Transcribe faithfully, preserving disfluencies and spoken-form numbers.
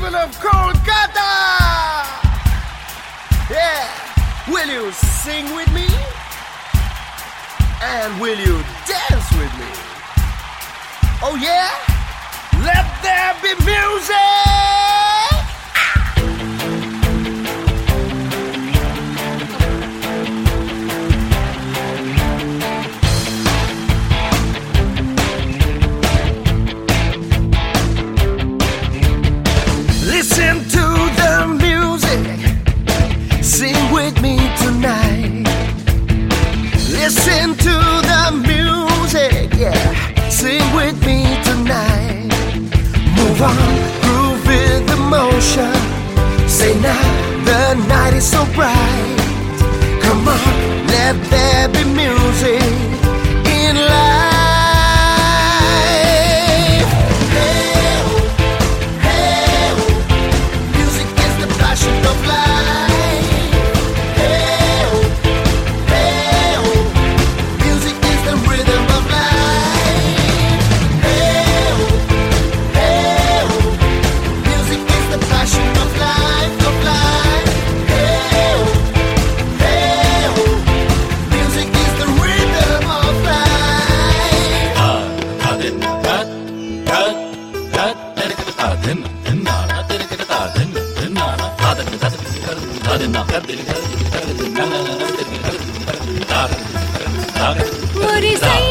people of Kolkata! Yeah! Will you sing with me? And will you dance with me? Oh yeah? Let there be music! Listen to the music, sing with me tonight. Listen to the music, yeah, sing with me tonight. Move on, groove with emotion. Say now, the night is so bright. Come on, let there be music in life. Of life. Hey, oh, hey, oh. Music is the rhythm of life. Hey, oh, hey, oh. Music is the passion of life, of life. Hey, oh, hey, oh. Music is the rhythm of life. Ah, ah, din, ah, ah, ah, ah, din, din, ah, ah, din, din, ah, din, din, ah, ah. What is it?